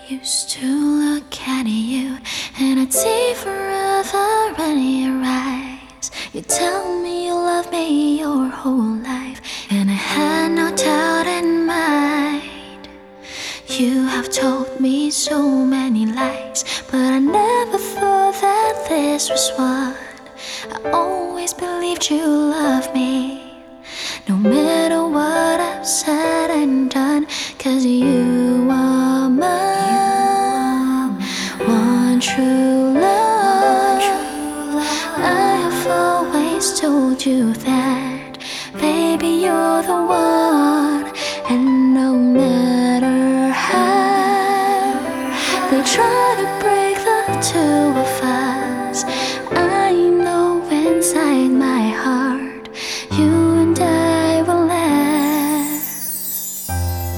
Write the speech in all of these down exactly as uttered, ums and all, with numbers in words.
used to look at you and I'd see forever in your eyes. You tell me you love me your whole life, and I had no doubt in mind. You have told me so many lies, but I never thought that this was one. I always believed you loved me, no matter what I've said and done, 'cause you are my one true love. I have always told you that, baby, you're the one. And no matter how they try to break the two of us, I know inside my heart you and I will last.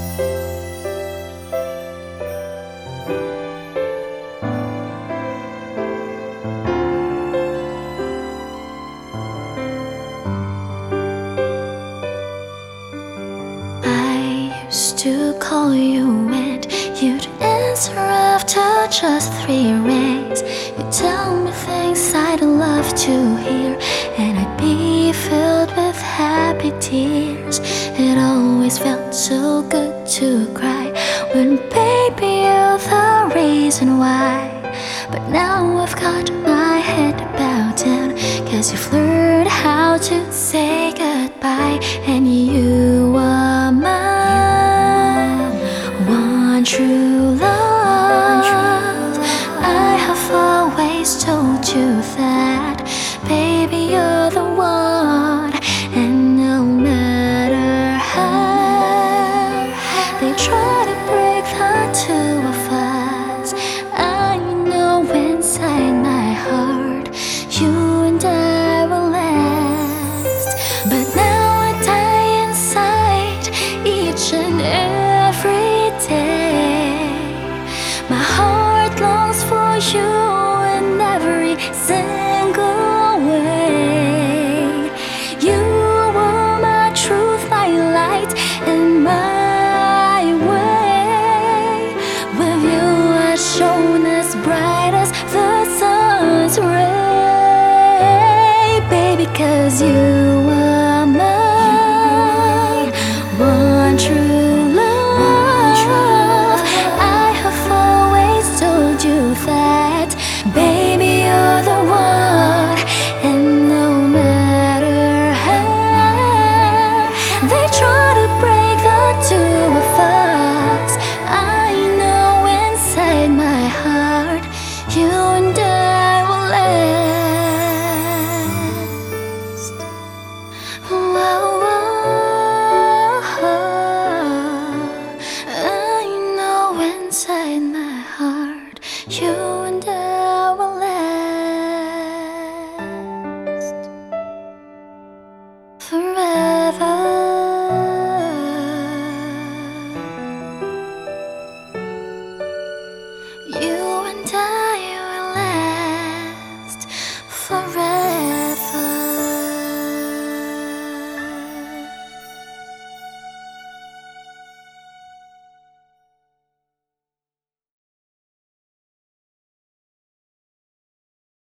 I used to call you and you'd answer after just three rings. You tell me things I'd love to hear, and I'd be filled with happy tears. It always felt so good to cry when, baby, you're the reason why. But now I've got my head bowed down, 'cause you've learned how to say goodbye. And you are my one true love. I have always told you that, baby, you're the one. And no matter how they try to break the two of us, I know inside my heart you and I will last. But now I die inside each and every day. My heart longs for you in every single way. You were my truth, my light, and my way. With you I shone as bright as the sun's ray, baby, 'cause you are my one true love. I have always told you that, baby, you're the one. And no matter how they try to break the two of us, I know inside my heart you and I will last. Whoa, whoa, I know inside my heart you